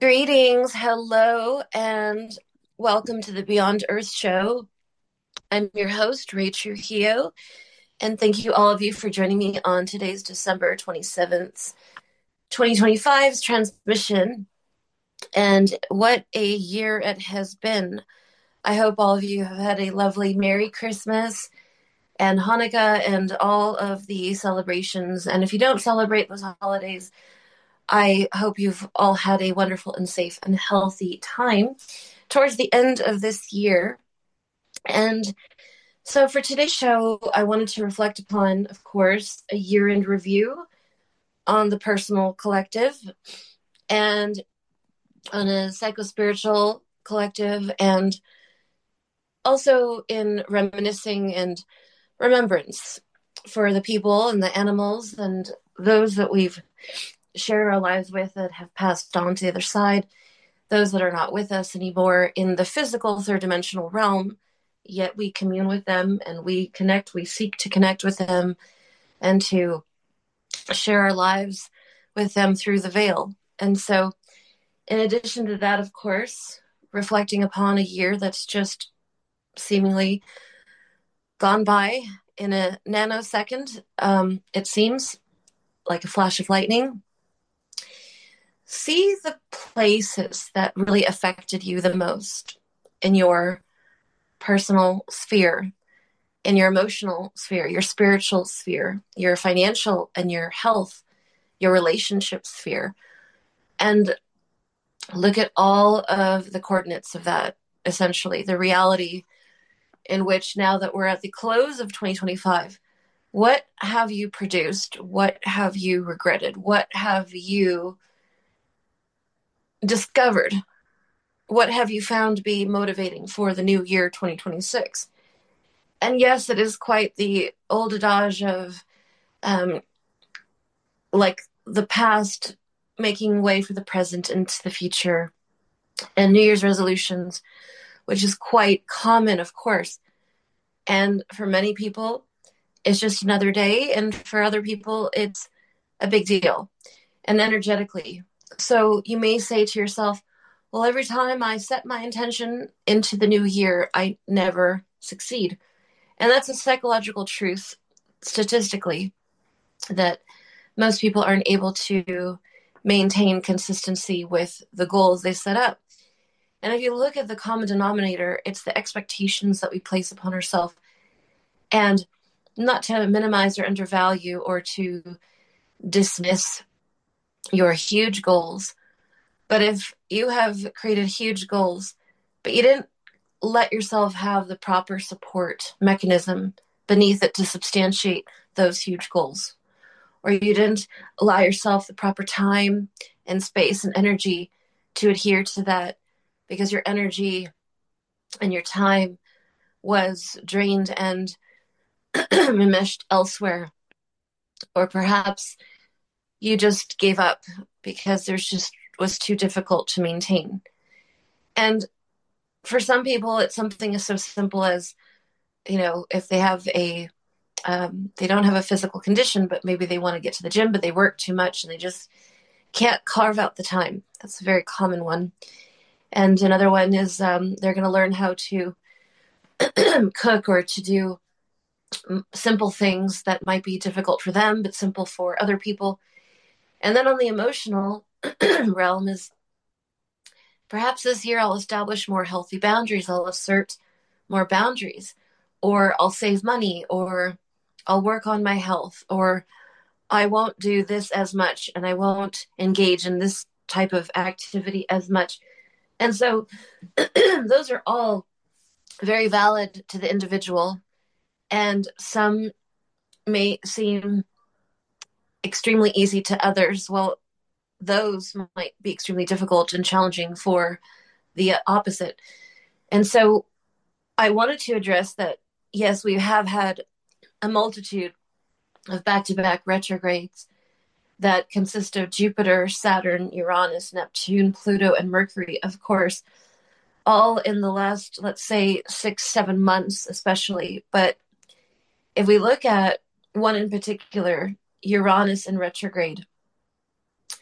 Greetings, hello, and welcome to the Beyond Earth show. I'm your host, Ray Trujillo, and thank you all of you for joining me on today's December 27th, 2025's transmission. And what a year it has been. I hope all of you have had a lovely Merry Christmas and Hanukkah and all of the celebrations. And if you don't celebrate those holidays, I hope you've all had a wonderful and safe and healthy time towards the end of this year. And so for today's show, I wanted to reflect upon, of course, a year end review on the personal collective and on a psychospiritual collective, and also in reminiscing and remembrance for the people and the animals and those that we've shared our lives with that have passed on to the other side, those that are not with us anymore in the physical third dimensional realm, yet we commune with them and we connect, we seek to connect with them and to share our lives with them through the veil. And so, in addition to that, of course, reflecting upon a year that's just seemingly gone by in a nanosecond, it seems like a flash of lightning. See the places that really affected you the most in your personal sphere, in your emotional sphere, your spiritual sphere, your financial and your health, your relationship sphere, and look at all of the coordinates of that, essentially, the reality in which now that we're at the close of 2025, what have you produced? What have you regretted? What have you discovered? What have you found to be motivating for the new year 2026? And yes, it is quite the old adage of um, like the past making way for the present into the future, and New Year's resolutions, which is quite common, of course. And for many people, it's just another day. And for other people, it's a big deal and energetically. So you may say to yourself, well, every time I set my intention into the new year, I never succeed. And that's a psychological truth statistically, that most people aren't able to maintain consistency with the goals they set up. And if you look at the common denominator, it's the expectations that we place upon ourselves. And not to minimize or undervalue or to dismiss your huge goals, but if you have created huge goals, but you didn't let yourself have the proper support mechanism beneath it to substantiate those huge goals, or you didn't allow yourself the proper time and space and energy to adhere to that because your energy and your time was drained and enmeshed elsewhere, or perhaps you just gave up because there's just was too difficult to maintain. And for some people, it's something as so simple as, if they have they don't have a physical condition, but maybe they want to get to the gym, but they work too much and they just can't carve out the time. That's a very common one. And another one is they're going to learn how to cook or to do simple things that might be difficult for them, but simple for other people. And then on the emotional realm is perhaps this year I'll establish more healthy boundaries. I'll assert more boundaries, or I'll save money, or I'll work on my health, or I won't do this as much and I won't engage in this type of activity as much. And so those are all very valid to the individual, and some may seem extremely easy to others. Well, those might be extremely difficult and challenging for the opposite. And so I wanted to address that, yes, we have had a multitude of back to back retrogrades that consist of Jupiter, Saturn, Uranus, Neptune, Pluto, and Mercury, of course, all in the last, let's say, 6-7 months, especially. But if we look at one in particular, Uranus in retrograde,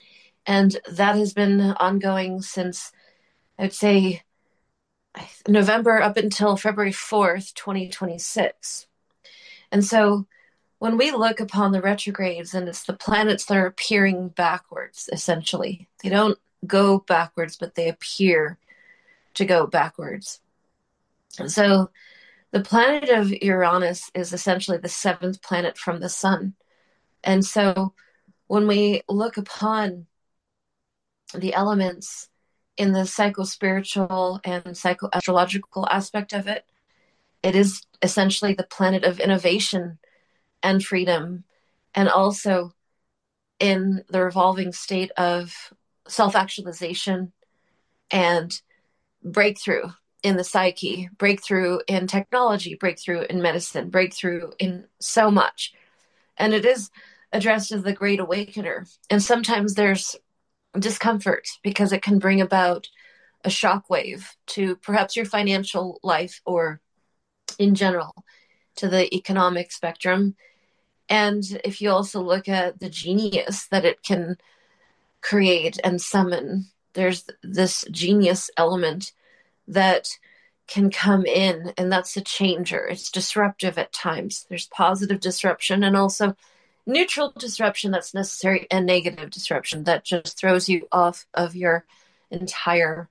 And that has been ongoing since, I would say, November up until February 4th, 2026. And so when we look upon the retrogrades, and it's the planets that are appearing backwards, essentially, they don't go backwards, but they appear to go backwards. And so the planet of Uranus is essentially the seventh planet from the sun. And so when we look upon the elements in the psycho-spiritual and psycho-astrological aspect of it, it is essentially the planet of innovation and freedom, and also in the revolving state of self-actualization and breakthrough in the psyche, breakthrough in technology, breakthrough in medicine, breakthrough in so much. And it is addressed as the Great Awakener. And sometimes there's discomfort because it can bring about a shockwave to perhaps your financial life or in general to the economic spectrum. And if you also look at the genius that it can create and summon, there's this genius element that can come in, and that's a changer. It's disruptive at times. There's positive disruption and also neutral disruption that's necessary, and negative disruption that just throws you off of your entire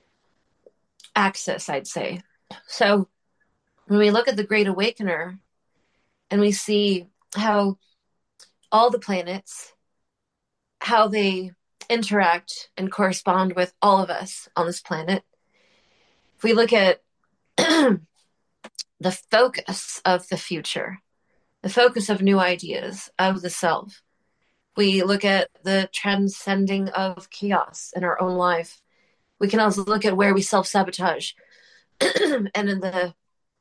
axis, I'd say. So when we look at the Great Awakener and we see how all the planets, how they interact and correspond with all of us on this planet, if we look at the focus of the future, the focus of new ideas, of the self, we look at the transcending of chaos in our own life. We can also look at where we self-sabotage. And in the,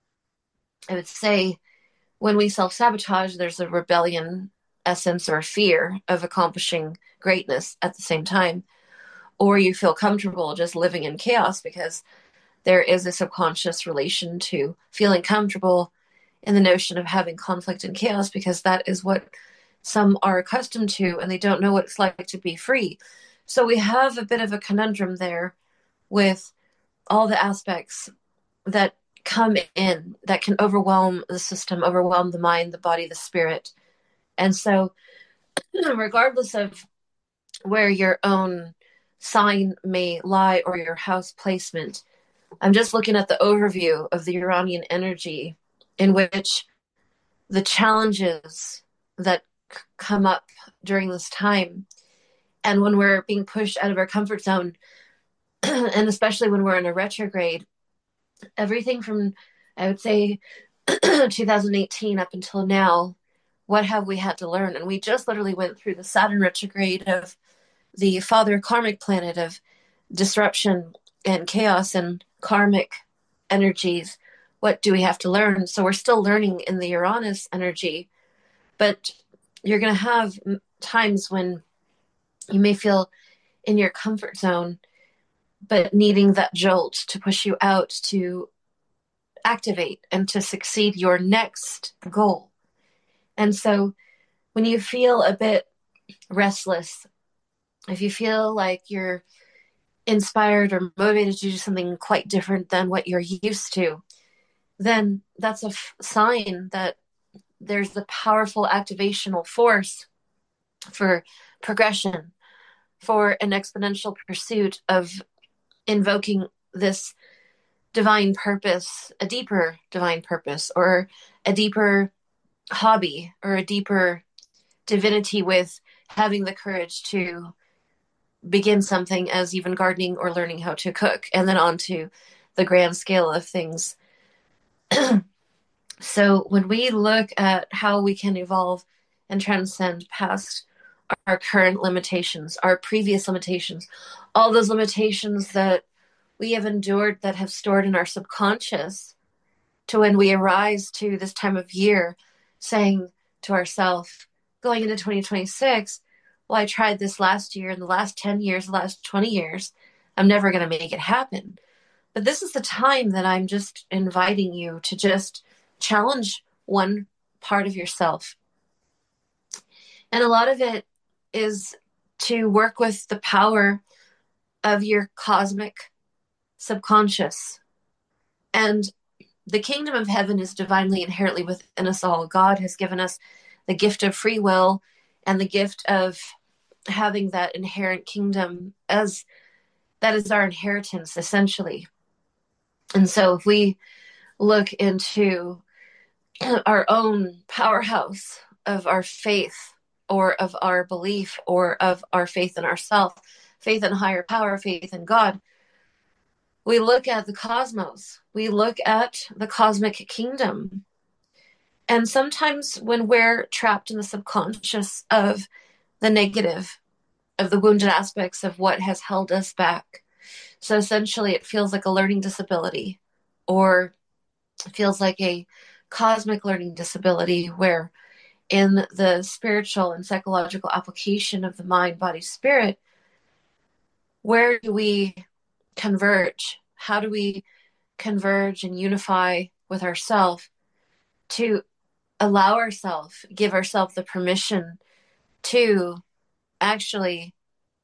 I would say, when we self-sabotage, there's a rebellion essence or fear of accomplishing greatness at the same time. Or you feel comfortable just living in chaos because there is a subconscious relation to feeling comfortable in the notion of having conflict and chaos, because that is what some are accustomed to, and they don't know what it's like to be free. So we have a bit of a conundrum there with all the aspects that come in that can overwhelm the system, overwhelm the mind, the body, the spirit. And so regardless of where your own sign may lie or your house placement, I'm just looking at the overview of the Uranian energy, in which the challenges that come up during this time, and when we're being pushed out of our comfort zone, and especially when we're in a retrograde, everything from, I would say, 2018 up until now, what have we had to learn? And we just literally went through the Saturn retrograde of the father karmic planet of disruption and chaos and karmic energies. What do we have to learn? So we're still learning in the Uranus energy, but you're going to have times when you may feel in your comfort zone, but needing that jolt to push you out to activate and to succeed your next goal. And so when you feel a bit restless, if you feel like you're inspired or motivated to do something quite different than what you're used to, then that's a sign that there's the powerful activational force for progression, for an exponential pursuit of invoking this divine purpose, a deeper divine purpose, or a deeper hobby, or a deeper divinity, with having the courage to begin something as even gardening or learning how to cook, and then on to the grand scale of things. So when we look at how we can evolve and transcend past our current limitations, our previous limitations, all those limitations that we have endured that have stored in our subconscious, to when we arise to this time of year saying to ourselves, going into 2026, well, I tried this last year, in the last 10 years, the last 20 years, I'm never going to make it happen. But this is the time that I'm just inviting you to just challenge one part of yourself. And a lot of it is to work with the power of your cosmic subconscious. And the kingdom of heaven is divinely inherently within us all. God has given us the gift of free will and the gift of having that inherent kingdom as that is our inheritance, essentially. And so if we look into our own powerhouse of our faith or of our belief or of our faith in ourself, faith in higher power, faith in God, we look at the cosmos, we look at the cosmic kingdom. And sometimes when we're trapped in the subconscious of the negative, of the wounded aspects of what has held us back, so essentially it feels like a learning disability, or it feels like a cosmic learning disability, where in the spiritual and psychological application of the mind, body, spirit, where do we converge? How do we converge and unify with ourselves to allow ourselves, give ourselves the permission to actually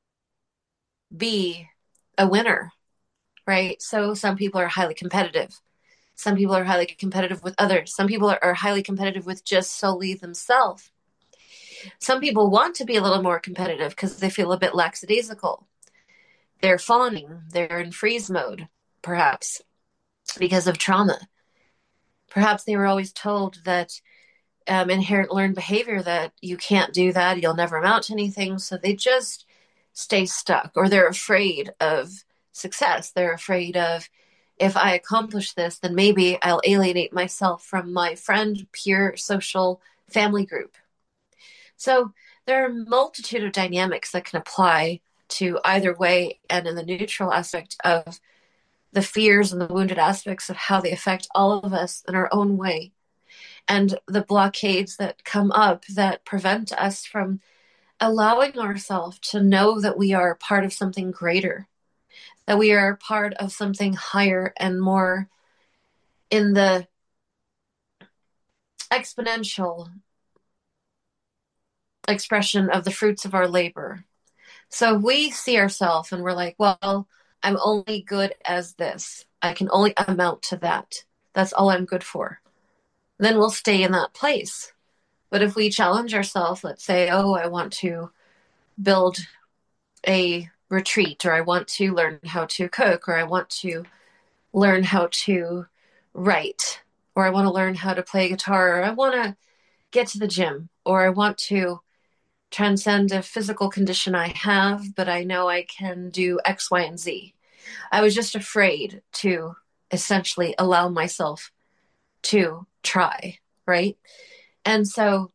be a winner, right? So some people are highly competitive. Some people are highly competitive with others. Some people are highly competitive with just solely themselves. Some people want to be a little more competitive because they feel a bit lackadaisical. They're fawning. They're in freeze mode, perhaps, because of trauma. Perhaps they were always told that inherent learned behavior, that you can't do that, you'll never amount to anything. So they just stay stuck, or they're afraid of success. They're afraid of, if I accomplish this, then maybe I'll alienate myself from my friend, peer, social, family group. So there are a multitude of dynamics that can apply to either way, and in the neutral aspect of the fears and the wounded aspects of how they affect all of us in our own way, and the blockades that come up that prevent us from allowing ourselves to know that we are part of something greater, that we are part of something higher and more in the exponential expression of the fruits of our labor. So we see ourselves and we're like, well, I'm only good as this. I can only amount to that. That's all I'm good for. Then we'll stay in that place. But if we challenge ourselves, let's say, oh, I want to build a retreat, or I want to learn how to cook, or I want to learn how to write, or I want to learn how to play guitar, or I want to get to the gym, or I want to transcend a physical condition I have, but I know I can do X, Y, and Z. I was just afraid to essentially allow myself to try, right? And so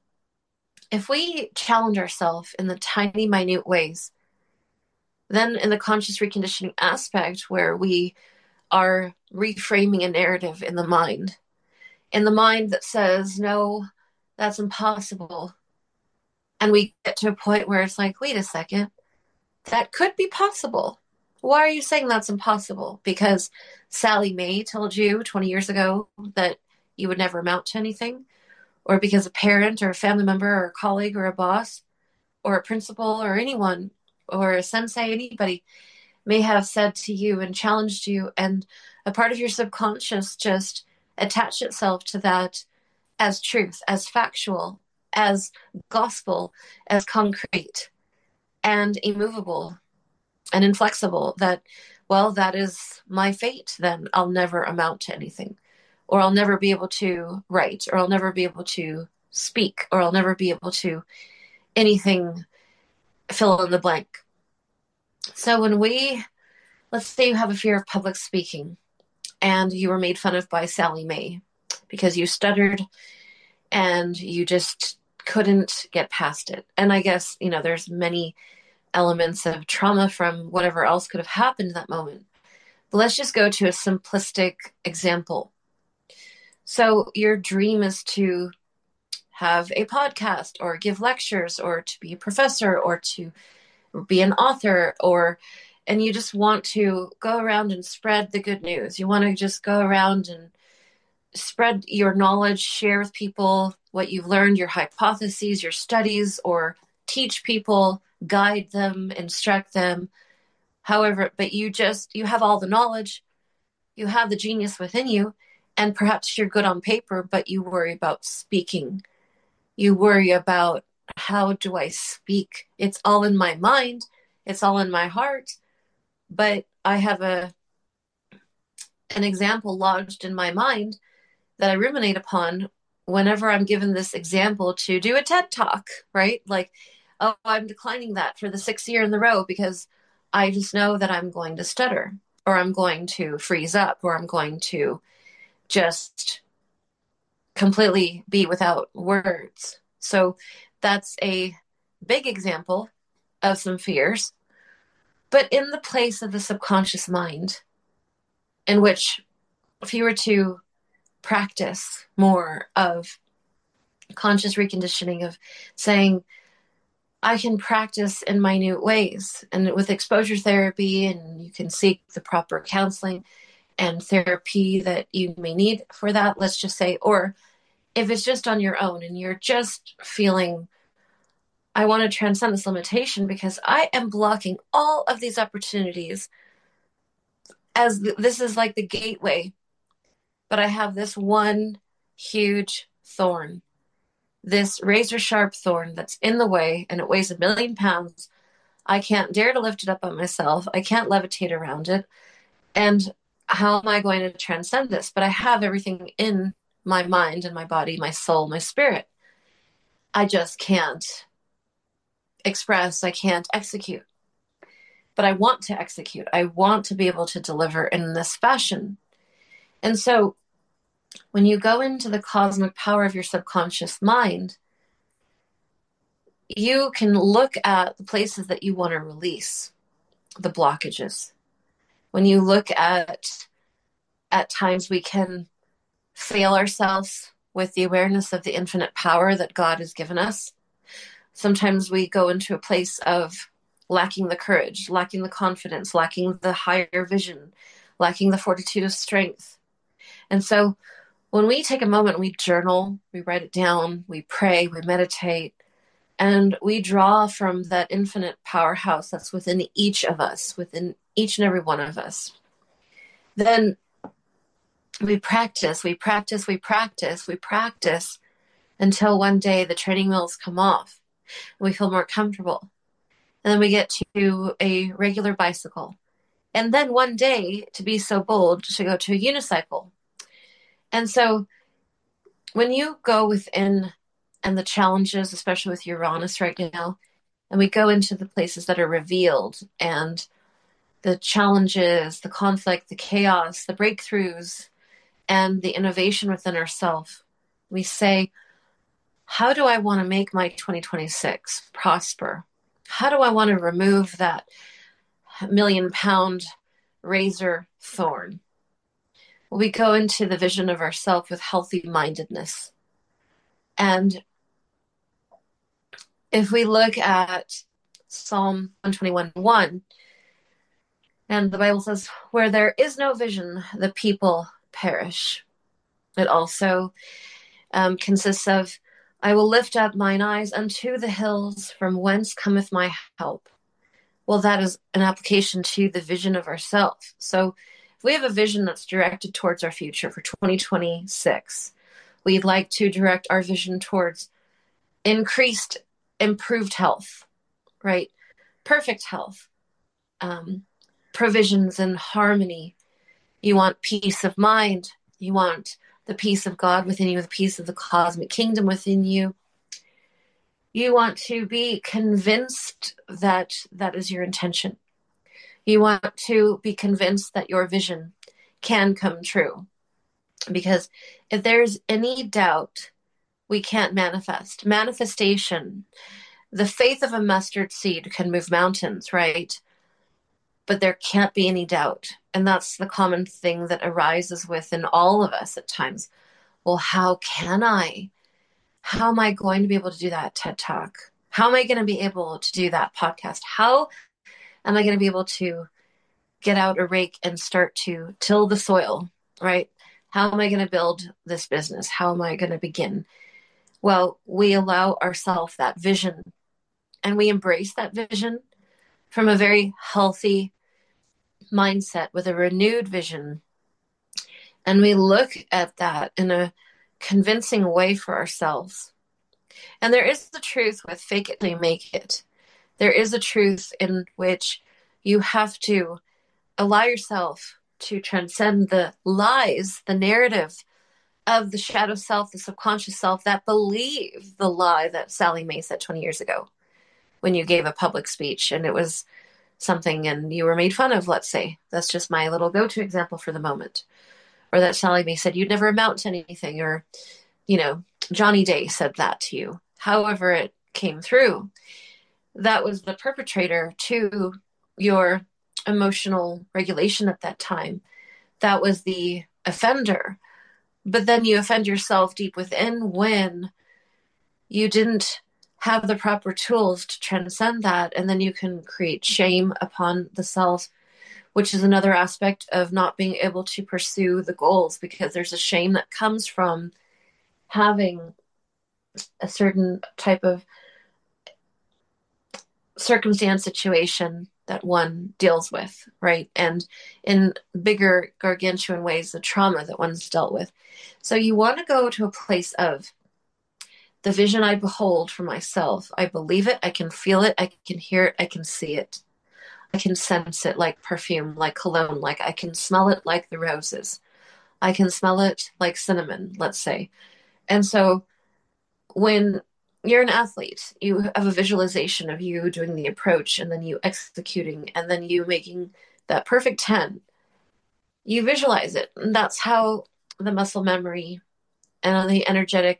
if we challenge ourselves in the tiny, minute ways, then in the conscious reconditioning aspect, where we are reframing a narrative in the mind that says, no, that's impossible. And we get to a point where it's like, wait a second, that could be possible. Why are you saying that's impossible? Because Sally Mae told you 20 years ago that you would never amount to anything? Or because a parent or a family member or a colleague or a boss or a principal or anyone or a sensei, anybody may have said to you and challenged you, and a part of your subconscious just attached itself to that as truth, as factual, as gospel, as concrete and immovable and inflexible, that, well, that is my fate, then I'll never amount to anything, or I'll never be able to write, or I'll never be able to speak, or I'll never be able to anything, fill in the blank. So when let's say you have a fear of public speaking and you were made fun of by Sally Mae because you stuttered and you just couldn't get past it. And I guess, there's many elements of trauma from whatever else could have happened in that moment. But let's just go to a simplistic example. So your dream is to have a podcast or give lectures or to be a professor or to be an author, and you just want to go around and spread the good news. You want to just go around and spread your knowledge, share with people what you've learned, your hypotheses, your studies, or teach people guide them, instruct them. However, but you have all the knowledge, you have the genius within you, and perhaps you're good on paper, but you worry about speaking. You worry about, how do I speak? It's all in my mind, it's all in my heart, but I have an example lodged in my mind that I ruminate upon whenever I'm given this example to do a TED talk, right? Like, oh, I'm declining that for the 6th year in the row because I just know that I'm going to stutter, or I'm going to freeze up, or I'm going to just completely be without words. So that's a big example of some fears. But in the place of the subconscious mind, in which if you were to practice more of conscious reconditioning, of saying, I can practice in minute ways, and with exposure therapy, and you can seek the proper counseling and therapy that you may need for that, let's just say, or if it's just on your own and you're just feeling, I want to transcend this limitation because I am blocking all of these opportunities, as this is like the gateway, but I have this one huge thorn, this razor sharp thorn that's in the way, and it weighs 1,000,000 pounds. I can't dare to lift it up on myself. I can't levitate around it. And how am I going to transcend this? But I have everything in my mind and my body, my soul, my spirit. I just can't express, I can't execute. But I want to execute. I want to be able to deliver in this fashion. And so when you go into the cosmic power of your subconscious mind, you can look at the places that you want to release the blockages. When you look at times we can fail ourselves with the awareness of the infinite power that God has given us. Sometimes we go into a place of lacking the courage, lacking the confidence, lacking the higher vision, lacking the fortitude of strength. And so when we take a moment, we journal, we write it down, we pray, we meditate, and we draw from that infinite powerhouse that's within each of us, within each and every one of us. Then we practice, we practice, we practice, we practice until one day the training wheels come off. We feel more comfortable. And then we get to a regular bicycle. And then one day to be so bold to go to a unicycle. And so when you go within, and the challenges, especially with Uranus right now, and we go into the places that are revealed, and the challenges, the conflict, the chaos, the breakthroughs, and the innovation within ourselves, we say, how do I want to make my 2026 prosper? How do I want to remove that 1,000,000-pound razor thorn? We go into the vision of ourself with healthy mindedness. And if we look at Psalm 121:1, and the Bible says, where there is no vision, the people perish. It also consists of, I will lift up mine eyes unto the hills, from whence cometh my help. Well, that is an application to the vision of ourselves. So if we have a vision that's directed towards our future for 2026, we'd like to direct our vision towards improved health, right? Perfect health, provisions and harmony. You want peace of mind. You want the peace of God within you, the peace of the cosmic kingdom within you. You want to be convinced that that is your intention. You want to be convinced that your vision can come true. Because if there's any doubt, we can't manifest. Manifestation, the faith of a mustard seed can move mountains, right? But there can't be any doubt. And that's the common thing that arises within all of us at times. Well, how can I? How am I going to be able to do that TED Talk? How am I going to be able to do that podcast? How am I going to be able to get out a rake and start to till the soil, right? How am I going to build this business? How am I going to begin? Well, we allow ourselves that vision, and we embrace that vision from a very healthy mindset with a renewed vision, and we look at that in a convincing way for ourselves. And there is the truth with fake it till you make it. There is a truth in which you have to allow yourself to transcend the lies, the narrative of the shadow self, the subconscious self that believe the lie that Sally Mae said 20 years ago when you gave a public speech and it was something and you were made fun of, let's say. That's just my little go-to example for the moment. Or that Sally Mae said you'd never amount to anything, or, Johnny Day said that to you. However it came through, that was the perpetrator to your emotional regulation at that time. That was the offender. But then you offend yourself deep within when you didn't have the proper tools to transcend that. And then you can create shame upon the self, which is another aspect of not being able to pursue the goals, because there's a shame that comes from having a certain type of circumstance, situation that one deals with, right? And in bigger gargantuan ways, the trauma that one's dealt with. So you want to go to a place of the vision I behold for myself. I believe it, I can feel it, I can hear it, I can see it. I can sense it like perfume, like cologne, like I can smell it like the roses. I can smell it like cinnamon, let's say. And so when you're an athlete, you have a visualization of you doing the approach and then you executing and then you making that perfect 10. You visualize it. And that's how the muscle memory and on the energetic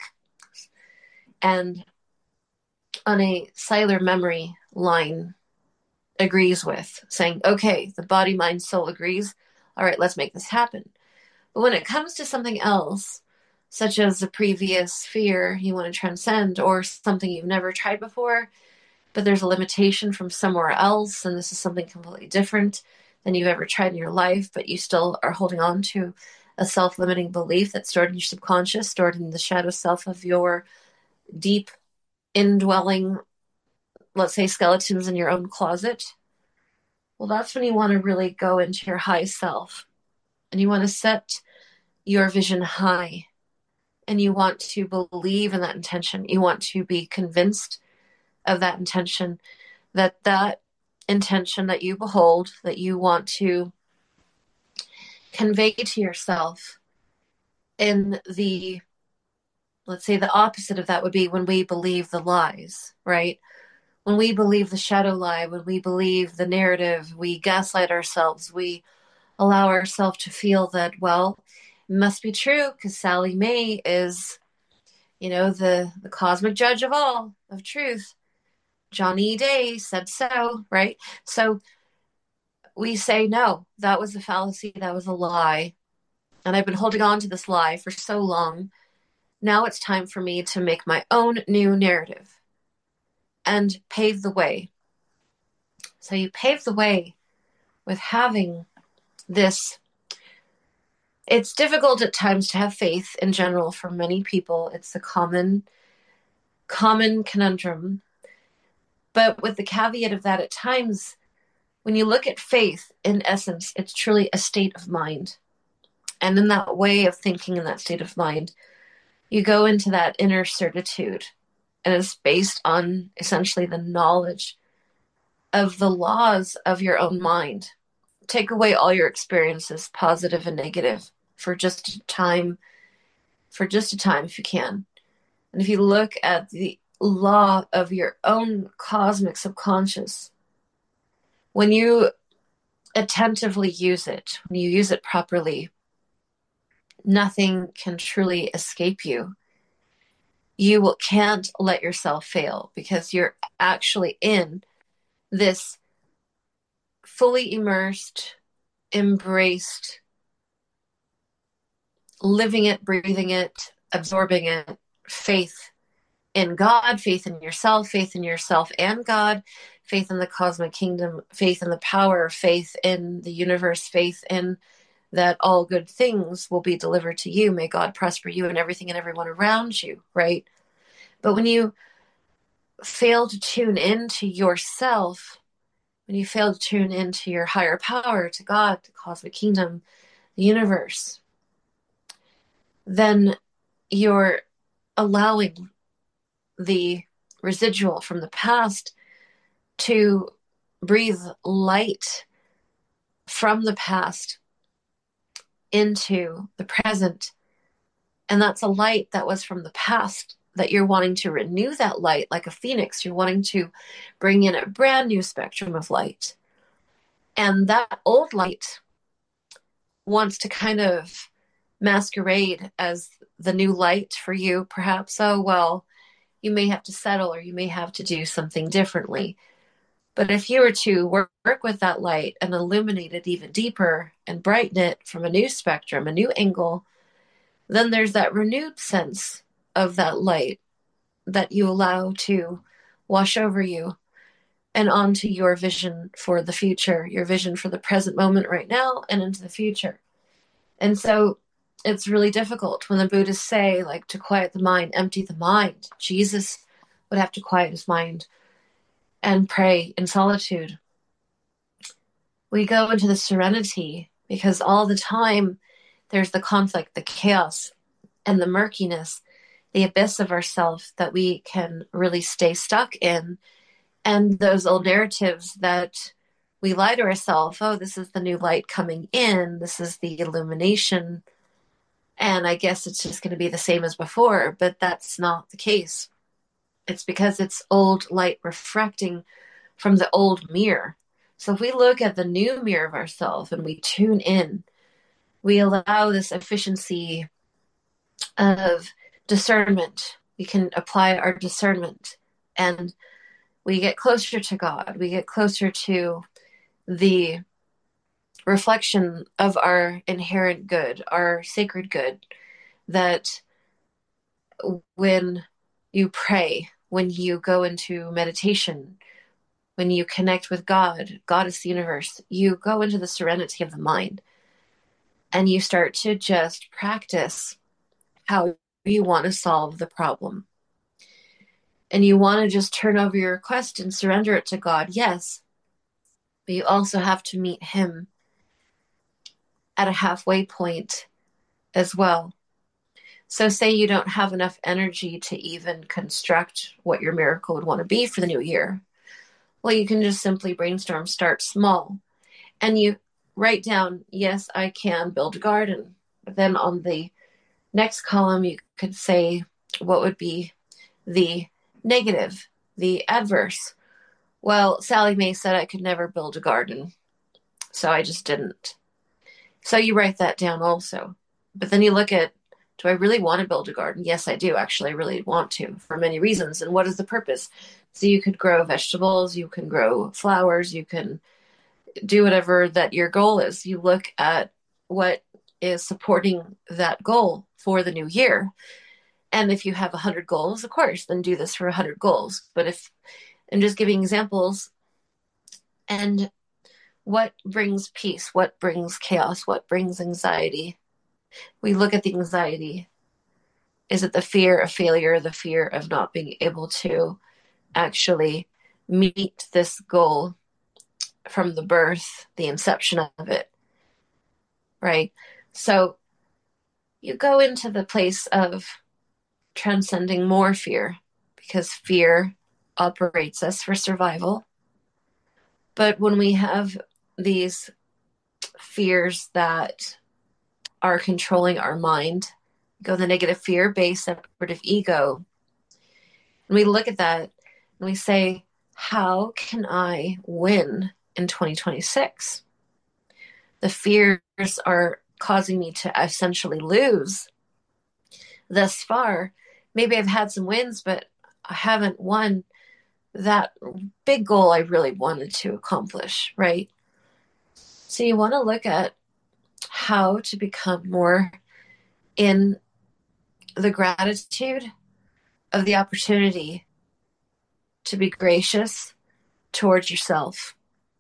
and on a cellular memory line agrees with, saying, okay, the body, mind, soul agrees. All right, let's make this happen. But when it comes to something else, such as a previous fear you want to transcend, or something you've never tried before, but there's a limitation from somewhere else, and this is something completely different than you've ever tried in your life, but you still are holding on to a self-limiting belief that's stored in your subconscious, stored in the shadow self of your deep indwelling, let's say, skeletons in your own closet. Well, that's when you want to really go into your high self, and you want to set your vision high, and you want to believe in that intention. You want to be convinced of that intention, that intention that you behold, that you want to convey to yourself. In the, let's say, the opposite of that would be when we believe the lies, right? When we believe the shadow lie, when we believe the narrative, we gaslight ourselves, we allow ourselves to feel that, well, it must be true because Sally Mae is, the cosmic judge of all, of truth. Johnny Day said so, right? So we say, no, that was a fallacy, that was a lie. And I've been holding on to this lie for so long. Now it's time for me to make my own new narrative and pave the way. So you pave the way with having this. It's difficult at times to have faith in general for many people. It's a common conundrum. But with the caveat of that, at times, when you look at faith, in essence, it's truly a state of mind. And in that way of thinking, in that state of mind, you go into that inner certitude. And it's based on essentially the knowledge of the laws of your own mind. Take away all your experiences, positive and negative, for just a time if you can. And if you look at the law of your own cosmic subconscious, when you attentively use it, when you use it properly, nothing can truly escape you. You can't let yourself fail because you're actually in this fully immersed, embraced, living it, breathing it, absorbing it, faith in God, faith in yourself and God, faith in the cosmic kingdom, faith in the power, faith in the universe, faith in that all good things will be delivered to you. May God prosper you and everything and everyone around you, right? But when you fail to tune into yourself, when you fail to tune into your higher power, to God, the cosmic kingdom, the universe, then you're allowing the residual from the past to breathe light from the past into the present. And that's a light that was from the past that you're wanting to renew that light like a phoenix. You're wanting to bring in a brand new spectrum of light. And that old light wants to kind of masquerade as the new light for you, perhaps. Oh, well, you may have to settle or you may have to do something differently. But if you were to work with that light and illuminate it even deeper and brighten it from a new spectrum, a new angle, then there's that renewed sense of that light that you allow to wash over you and onto your vision for the future, your vision for the present moment right now and into the future. And so it's really difficult when the Buddhists say, like, to quiet the mind, empty the mind. Jesus would have to quiet his mind and pray in solitude. We go into the serenity because all the time there's the conflict, the chaos, and the murkiness, the abyss of ourself that we can really stay stuck in. And those old narratives that we lie to ourselves, oh, this is the new light coming in, this is the illumination, and I guess it's just going to be the same as before, but that's not the case. It's because it's old light refracting from the old mirror. So if we look at the new mirror of ourselves and we tune in, we allow this efficiency of discernment. We can apply our discernment and we get closer to God. We get closer to the reflection of our inherent good, our sacred good, that when you pray, when you go into meditation, when you connect with God, God is the universe, you go into the serenity of the mind and you start to just practice how you want to solve the problem. And you want to just turn over your request and surrender it to God, yes, but you also have to meet Him at a halfway point as well. So say you don't have enough energy to even construct what your miracle would want to be for the new year. Well, you can just simply brainstorm, start small, and you write down, yes, I can build a garden. But then on the next column, you could say, what would be the negative, the adverse? Well, Sally Mae said I could never build a garden, so I just didn't. So you write that down also. But then you look at, do I really want to build a garden? Yes, I do. Actually, I really want to for many reasons. And what is the purpose? So you could grow vegetables, you can grow flowers, you can do whatever that your goal is. You look at what is supporting that goal for the new year. And if you have 100 goals, of course, then do this for 100 goals. But if I'm just giving examples, and what brings peace? What brings chaos? What brings anxiety? We look at the anxiety. Is it the fear of failure, the fear of not being able to actually meet this goal from the birth, the inception of it, right? So you go into the place of transcending more fear because fear operates us for survival. But when we have these fears that are controlling our mind, go the negative fear-based separative ego, and we look at that and we say, how can I win in 2026? The fears are causing me to essentially lose thus far. Maybe I've had some wins, but I haven't won that big goal I really wanted to accomplish, right? So you want to look at how to become more in the gratitude of the opportunity to be gracious towards yourself.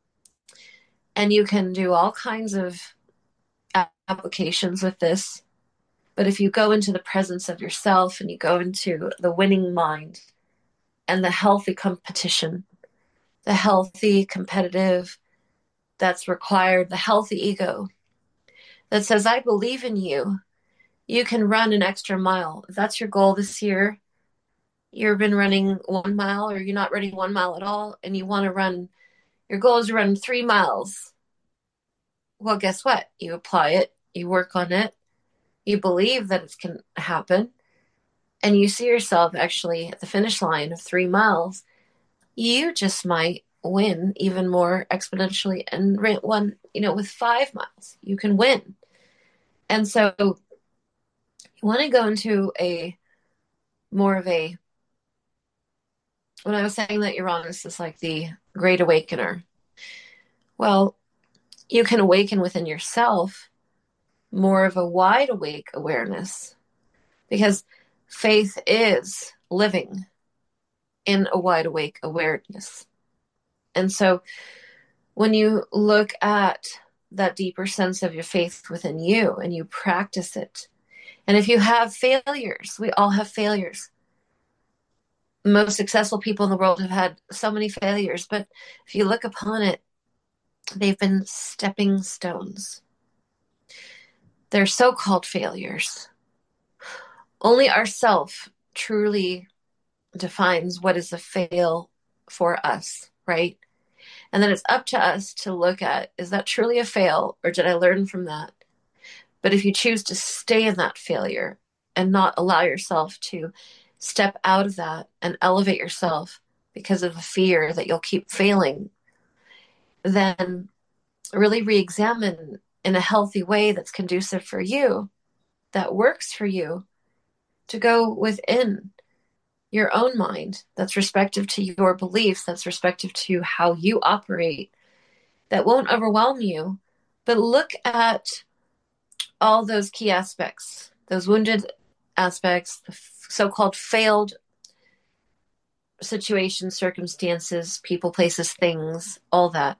And you can do all kinds of applications with this. But if you go into the presence of yourself and you go into the winning mind, and the healthy competition, the healthy competitive that's required, the healthy ego that says, I believe in you. You can run an extra mile. If that's your goal this year, you've been running 1 mile or you're not running 1 mile at all, and you want to run, your goal is to run 3 miles. Well, guess what? You apply it, you work on it, you believe that it can happen, and you see yourself actually at the finish line of 3 miles. You just might win even more exponentially and one, with 5 miles, you can win. And so you want to go into a more of a, when I was saying that Uranus is like the great awakener, well, you can awaken within yourself more of a wide awake awareness because faith is living in a wide awake awareness. And so when you look at that deeper sense of your faith within you and you practice it, and if you have failures, we all have failures. The most successful people in the world have had so many failures, but if you look upon it, they've been stepping stones. They're so-called failures. Only ourself truly defines what is a fail for us, right? And then it's up to us to look at, is that truly a fail or did I learn from that? But if you choose to stay in that failure and not allow yourself to step out of that and elevate yourself because of the fear that you'll keep failing, then really re-examine in a healthy way that's conducive for you, that works for you, to go within your own mind, that's respective to your beliefs, that's respective to how you operate, that won't overwhelm you. But look at all those key aspects, those wounded aspects, the so-called failed situations, circumstances, people, places, things, all that,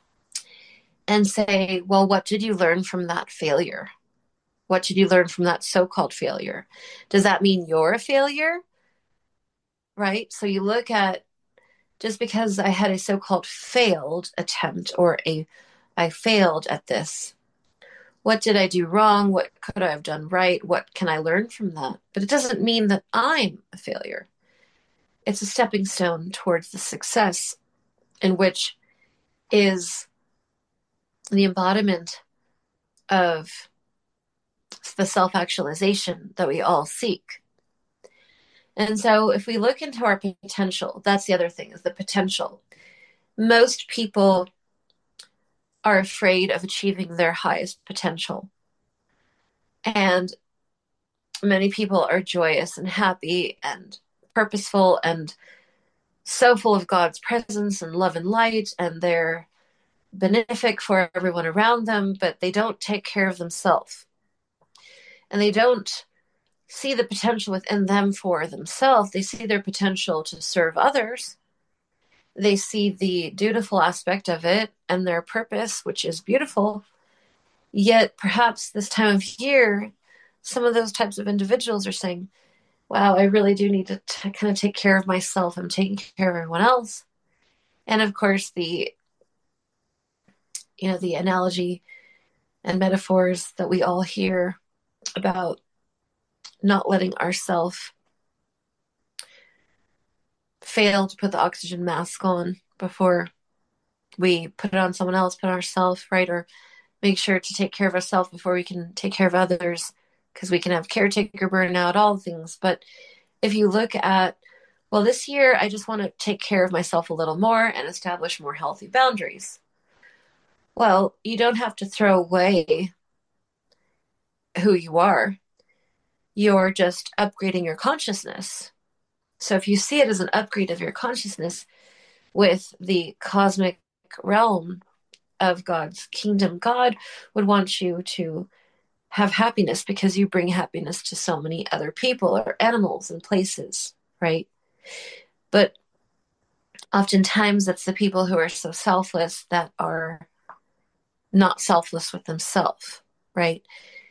and say, well, what did you learn from that failure? What did you learn from that so-called failure? Does that mean you're a failure? Right? So you look at, just because I had a so-called failed attempt or I failed at this, what did I do wrong? What could I have done right? What can I learn from that? But it doesn't mean that I'm a failure. It's a stepping stone towards the success, in which is the embodiment of the self-actualization that we all seek. And so if we look into our potential, that's the other thing, is the potential. Most people are afraid of achieving their highest potential. And many people are joyous and happy and purposeful and so full of God's presence and love and light, and they're benefic for everyone around them, but they don't take care of themselves. And they don't see the potential within them for themselves. They see their potential to serve others. They see the dutiful aspect of it and their purpose, which is beautiful. Yet perhaps this time of year, some of those types of individuals are saying, wow, I really do need to kind of take care of myself. I'm taking care of everyone else. And of course, the analogy and metaphors that we all hear about not letting ourselves fail to put the oxygen mask on before we put it on someone else, put it on ourselves, right? Or make sure to take care of ourselves before we can take care of others, because we can have caretaker burnout, all things. But if you look at, well, this year I just want to take care of myself a little more and establish more healthy boundaries. Well, you don't have to throw away who you are. You're just upgrading your consciousness. So if you see it as an upgrade of your consciousness with the cosmic realm of God's kingdom, God would want you to have happiness because you bring happiness to so many other people or animals and places, right? But oftentimes it's the people who are so selfless that are not selfless with themselves, right?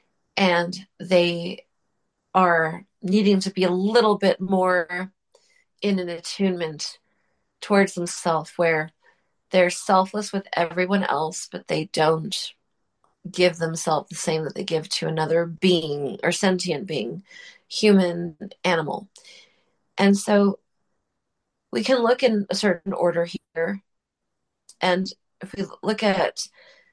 And they are needing to be a little bit more in an attunement towards themselves where they're selfless with everyone else, but they don't give themselves the same that they give to another being or sentient being, human, animal. And so we can look in a certain order here. And if we look at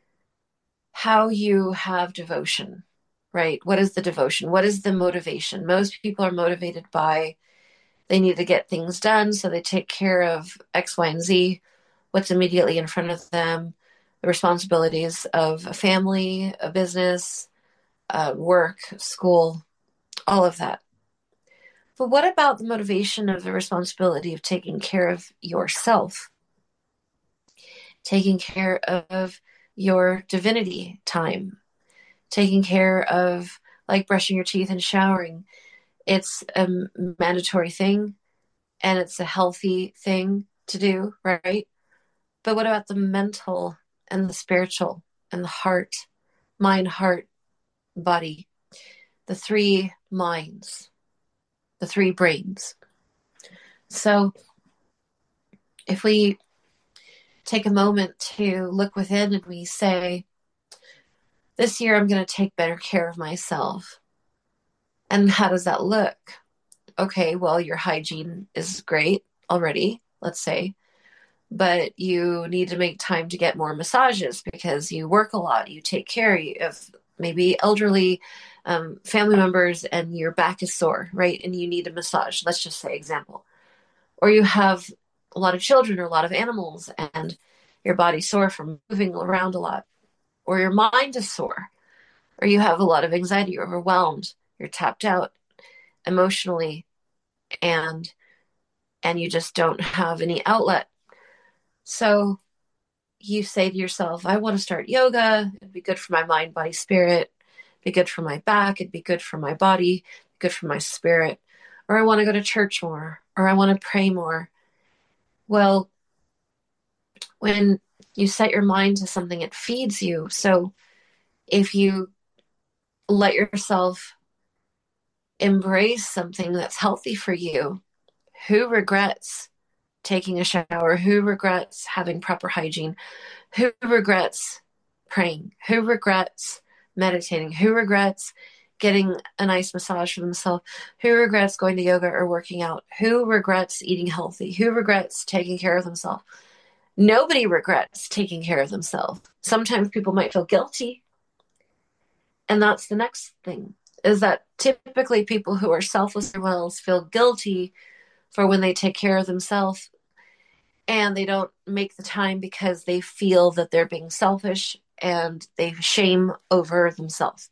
how you have devotion, right? What is the devotion? What is the motivation? Most people are motivated by they need to get things done, so they take care of X, Y, and Z, what's immediately in front of them, the responsibilities of a family, a business, work, school, all of that. But what about the motivation of the responsibility of taking care of yourself, taking care of your divinity time, taking care of like brushing your teeth and showering? It's a mandatory thing and it's a healthy thing to do, right? But what about the mental and the spiritual and the heart, mind, heart, body, the three minds, the three brains? So if we take a moment to look within and we say, this year I'm going to take better care of myself. And how does that look? Okay, well, your hygiene is great already, let's say, but you need to make time to get more massages because you work a lot. You take care of maybe elderly family members and your back is sore, right? And you need a massage. Let's just say example. Or you have a lot of children or a lot of animals and your body's sore from moving around a lot. Or your mind is sore. Or you have a lot of anxiety, you're overwhelmed, you're tapped out emotionally, and you just don't have any outlet. So you say to yourself, I want to start yoga. It'd be good for my mind, body, spirit. It'd be good for my back. It'd be good for my body, good for my spirit. Or I want to go to church more, or I want to pray more. Well, when you set your mind to something, it feeds you. So if you let yourself embrace something that's healthy for you, who regrets taking a shower? Who regrets having proper hygiene? Who regrets praying? Who regrets meditating? Who regrets getting a nice massage for themselves? Who regrets going to yoga or working out? Who regrets eating healthy? Who regrets taking care of themselves? Nobody regrets taking care of themselves. Sometimes people might feel guilty. And that's the next thing, is that typically people who are selfless or wells feel guilty for when they take care of themselves, and they don't make the time because they feel that they're being selfish and they shame over themselves.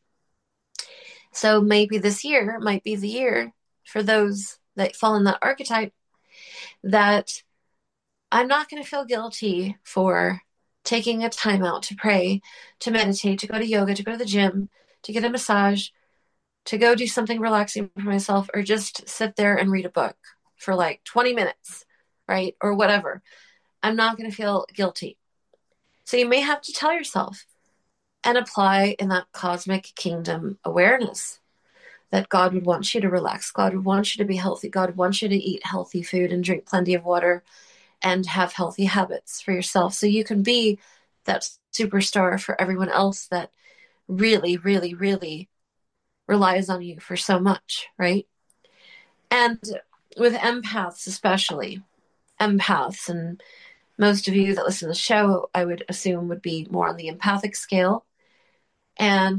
So maybe this year might be the year for those that fall in that archetype that I'm not going to feel guilty for taking a time out to pray, to meditate, to go to yoga, to go to the gym, to get a massage, to go do something relaxing for myself, or just sit there and read a book for like 20 minutes, right? Or whatever. I'm not going to feel guilty. So you may have to tell yourself and apply in that cosmic kingdom awareness that God would want you to relax. God would want you to be healthy. God wants you to eat healthy food and drink plenty of water and have healthy habits for yourself so you can be that superstar for everyone else that really, really, really relies on you for so much, right? And with empaths, especially, empaths, and most of you that listen to the show, I would assume, would be more on the empathic scale. And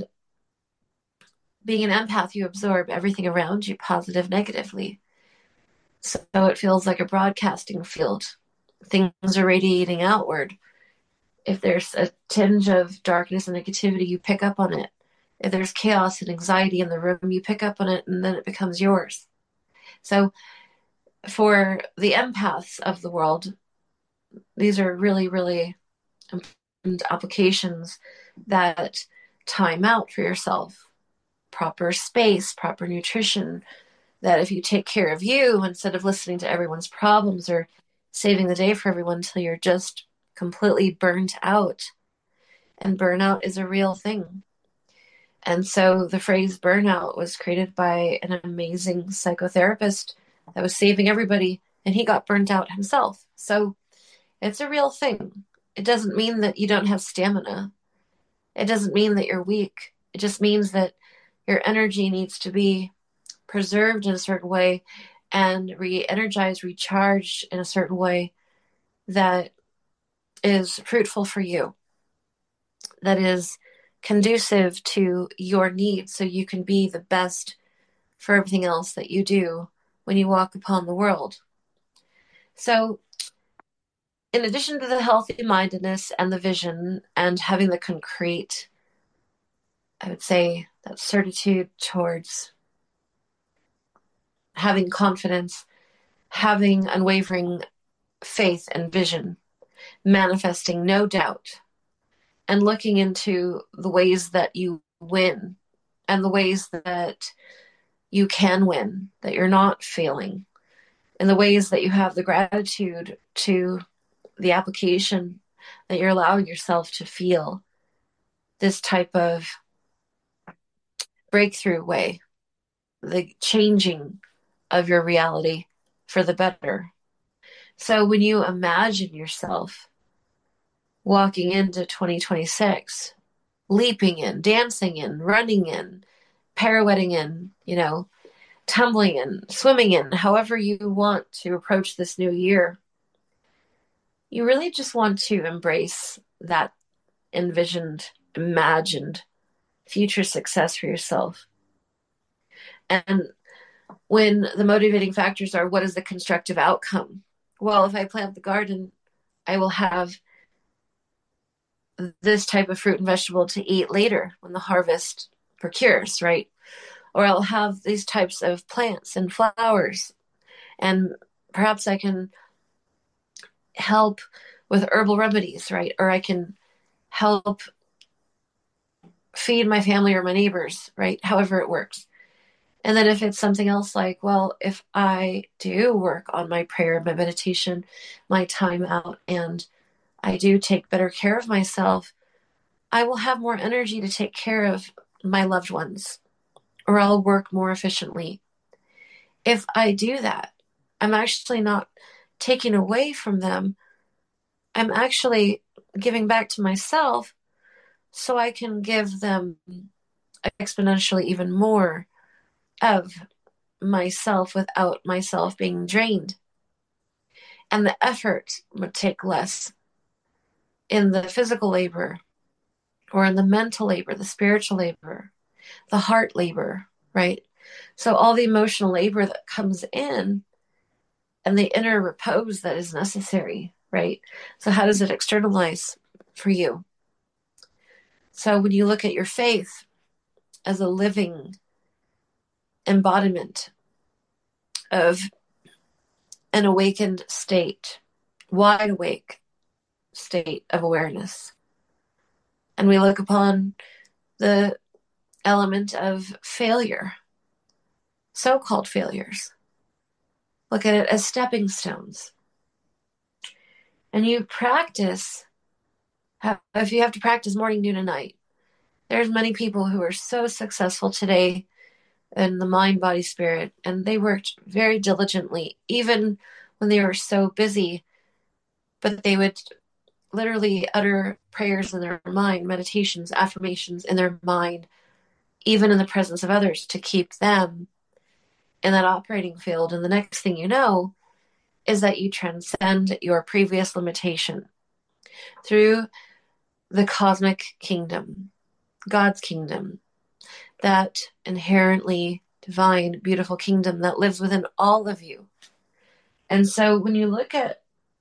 being an empath, you absorb everything around you, positive, negatively. So it feels like a broadcasting field. Things are radiating outward. If there's a tinge of darkness and negativity, you pick up on it. If there's chaos and anxiety in the room, you pick up on it and then it becomes yours. So for the empaths of the world, these are really, really important applications that time out for yourself, proper space, proper nutrition, that if you take care of you instead of listening to everyone's problems or saving the day for everyone until you're just completely burnt out. And burnout is a real thing. And so the phrase burnout was created by an amazing psychotherapist that was saving everybody and he got burnt out himself. So it's a real thing. It doesn't mean that you don't have stamina. It doesn't mean that you're weak. It just means that your energy needs to be preserved in a certain way and re-energized, recharged in a certain way that is fruitful for you, that is conducive to your needs, so you can be the best for everything else that you do when you walk upon the world. So, in addition to the healthy mindedness and the vision and having the concrete, I would say that certitude towards having confidence, having unwavering faith and vision, manifesting no doubt, and looking into the ways that you win and the ways that you can win, that you're not failing, and the ways that you have the gratitude to the application, that you're allowing yourself to feel this type of breakthrough way, the changing of your reality for the better. So when you imagine yourself walking into 2026, leaping in, dancing in, running in, pirouetting in, tumbling in, swimming in, however you want to approach this new year, you really just want to embrace that envisioned, imagined future success for yourself. And when the motivating factors are, what is the constructive outcome? Well, if I plant the garden, I will have this type of fruit and vegetable to eat later when the harvest procures, right? Or I'll have these types of plants and flowers, and perhaps I can help with herbal remedies, right? Or I can help feed my family or my neighbors, right? However it works. And then if it's something else like, well, if I do work on my prayer, my meditation, my time out, and I do take better care of myself, I will have more energy to take care of my loved ones, or I'll work more efficiently. If I do that, I'm actually not taking away from them. I'm actually giving back to myself so I can give them exponentially even more of myself without myself being drained. And the effort would take less in the physical labor or in the mental labor, the spiritual labor, the heart labor, right? So all the emotional labor that comes in and the inner repose that is necessary, right? So how does it externalize for you? So when you look at your faith as a living embodiment of an awakened state, wide awake state of awareness, and we look upon the element of failure, so-called failures, look at it as stepping stones. And you practice, if you have to practice morning, noon, and night, there's many people who are so successful today in the mind, body, spirit, and they worked very diligently, even when they were so busy, but they would literally utter prayers in their mind, meditations, affirmations in their mind, even in the presence of others, to keep them in that operating field. And the next thing you know is that you transcend your previous limitation through the cosmic kingdom, God's kingdom, that inherently divine, beautiful kingdom that lives within all of you. And so when you look at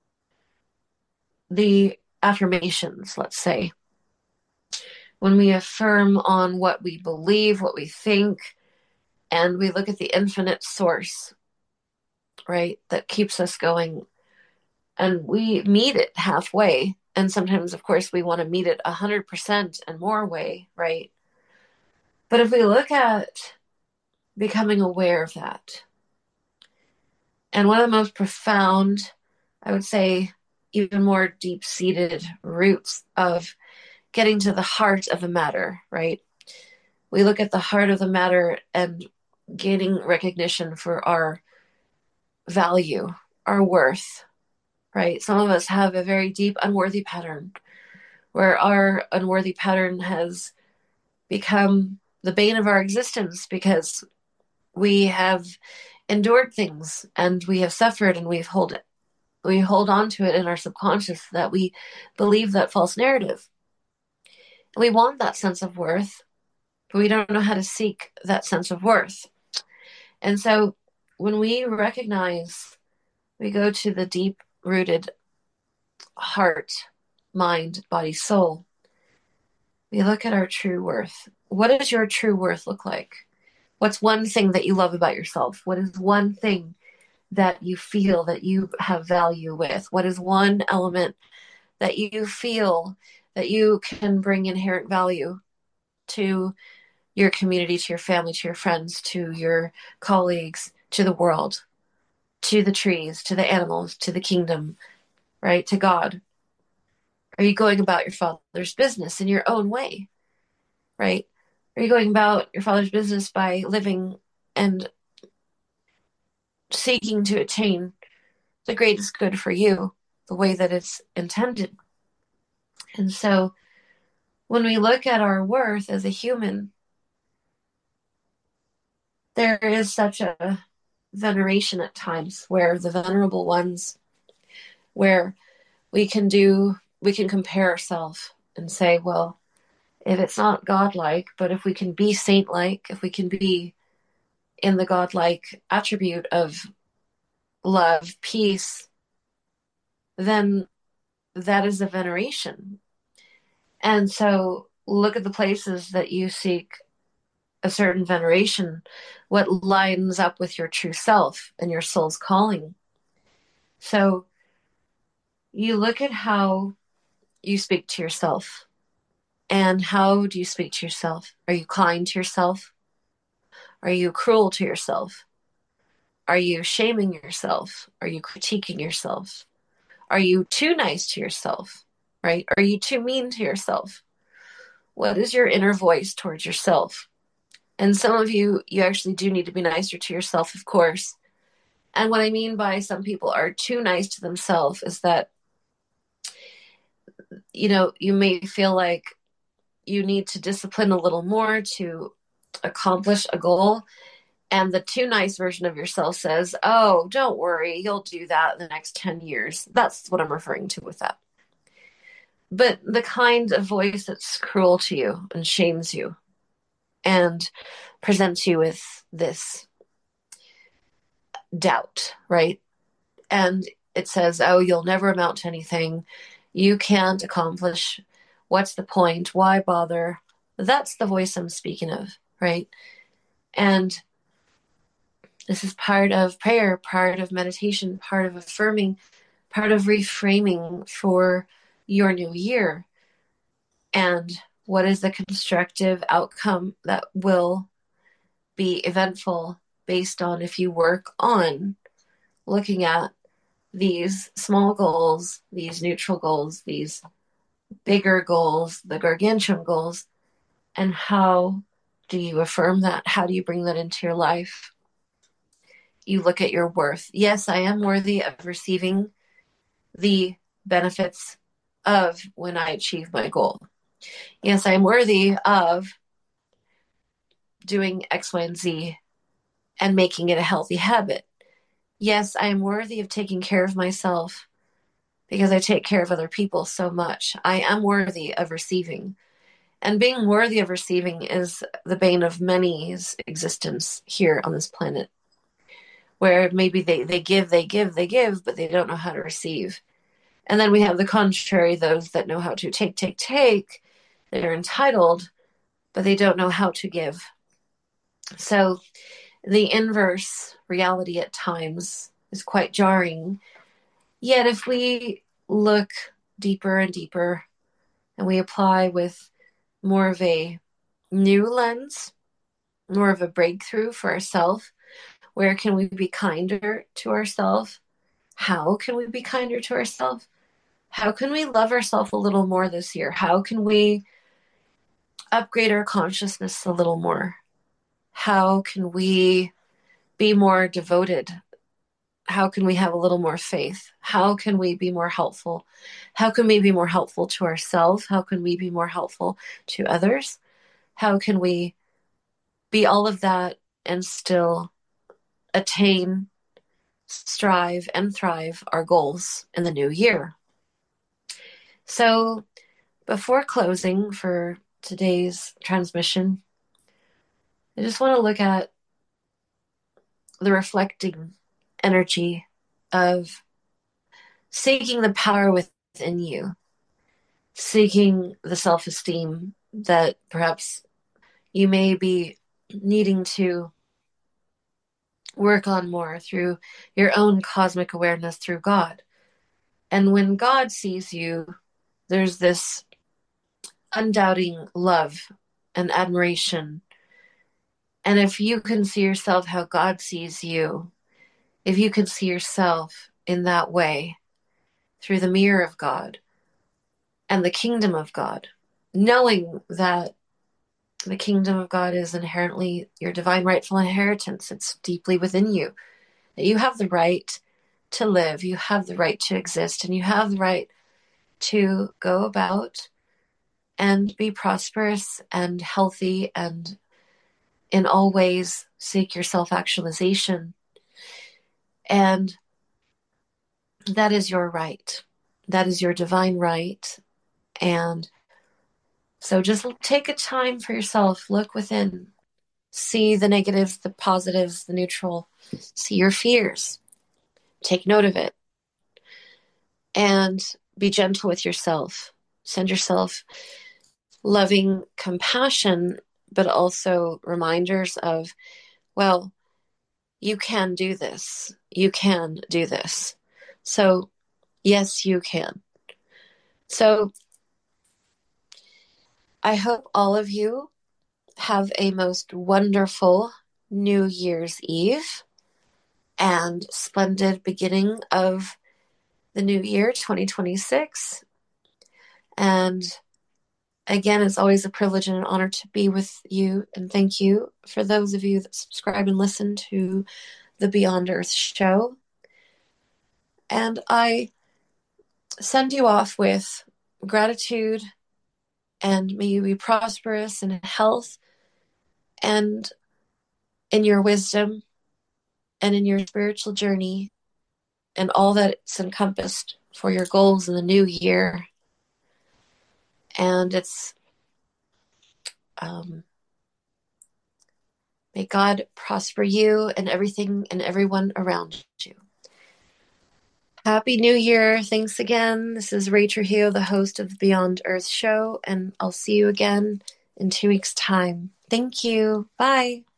the affirmations, let's say, when we affirm on what we believe, what we think, and we look at the infinite source, right, that keeps us going, and we meet it halfway. And sometimes, of course, we want to meet it 100% and more way, right? But if we look at becoming aware of that, and one of the most profound, I would say, even more deep-seated roots of getting to the heart of the matter, right? We look at the heart of the matter and gaining recognition for our value, our worth, right? Some of us have a very deep unworthy pattern where our unworthy pattern has become the bane of our existence because we have endured things and we have suffered and we hold on to it in our subconscious that we believe that false narrative. We want that sense of worth, but we don't know how to seek that sense of worth. And so when we recognize, we go to the deep rooted heart, mind, body, soul, we look at our true worth. What does your true worth look like? What's one thing that you love about yourself? What is one thing that you feel that you have value with? What is one element that you feel that you can bring inherent value to your community, to your family, to your friends, to your colleagues, to the world, to the trees, to the animals, to the kingdom, right? To God. Are you going about your Father's business in your own way, right? Are you going about your Father's business by living and seeking to attain the greatest good for you, the way that it's intended? And so when we look at our worth as a human, there is such a veneration at times where the venerable ones, where we can compare ourselves and say, well, if it's not godlike, but if we can be saint-like, if we can be in the godlike attribute of love, peace, then that is a veneration. And so look at the places that you seek a certain veneration, what lines up with your true self and your soul's calling. So you look at how you speak to yourself. And how do you speak to yourself? Are you kind to yourself? Are you cruel to yourself? Are you shaming yourself? Are you critiquing yourself? Are you too nice to yourself? Right? Are you too mean to yourself? What is your inner voice towards yourself? And some of you actually do need to be nicer to yourself, of course. And what I mean by some people are too nice to themselves is that, you may feel like you need to discipline a little more to accomplish a goal. And the too nice version of yourself says, oh, don't worry, you'll do that in the next 10 years. That's what I'm referring to with that. But the kind of voice that's cruel to you and shames you and presents you with this doubt, right? And it says, oh, you'll never amount to anything. You can't accomplish. What's the point? Why bother? That's the voice I'm speaking of, right? And this is part of prayer, part of meditation, part of affirming, part of reframing for your new year. And what is the constructive outcome that will be eventful based on if you work on looking at these small goals, these neutral goals, these bigger goals, the gargantuan goals, and how do you affirm that? How do you bring that into your life? You look at your worth. Yes, I am worthy of receiving the benefits of when I achieve my goal. Yes, I am worthy of doing X, Y, and Z and making it a healthy habit. Yes, I am worthy of taking care of myself because I take care of other people so much. I am worthy of receiving. And being worthy of receiving is the bane of many's existence here on this planet, where maybe they give, but they don't know how to receive. And then we have the contrary, those that know how to take. They're entitled, but they don't know how to give. So the inverse reality at times is quite jarring. Yet if we look deeper and deeper and we apply with more of a new lens, more of a breakthrough for ourselves, where can we be kinder to ourselves? How can we be kinder to ourselves? How can we love ourselves a little more this year? How can we upgrade our consciousness a little more? How can we be more devoted how can we have a little more faith? How can we be more helpful? How can we be more helpful to ourselves? How can we be more helpful to others? How can we be all of that and still attain, strive, and thrive our goals in the new year? So, before closing for today's transmission, I just want to look at the reflecting energy of seeking the power within you, seeking the self esteem that perhaps you may be needing to work on more through your own cosmic awareness through God. And when God sees you, there's this undoubting love and admiration. And if you can see yourself how God sees you, if you can see yourself in that way through the mirror of God and the kingdom of God, knowing that the kingdom of God is inherently your divine rightful inheritance, it's deeply within you, that you have the right to live, you have the right to exist, and you have the right to go about and be prosperous and healthy and in all ways seek your self-actualization. And that is your right. That is your divine right. And so just take a time for yourself, look within, see the negatives, the positives, the neutral, see your fears, take note of it, and be gentle with yourself. Send yourself loving compassion, but also reminders of, well, you can do this. You can do this. So, yes, you can. So, I hope all of you have a most wonderful New Year's Eve and splendid beginning of the new year, 2026. And again, it's always a privilege and an honor to be with you. And thank you for those of you that subscribe and listen to the Beyond Earth show. And I send you off with gratitude, and may you be prosperous in health and in your wisdom and in your spiritual journey and all that it's encompassed for your goals in the new year. And it's may God prosper you and everything and everyone around you. Happy New Year. Thanks again. This is Ray Trujillo, the host of the Beyond Earth show, and I'll see you again in 2 weeks' time. Thank you. Bye.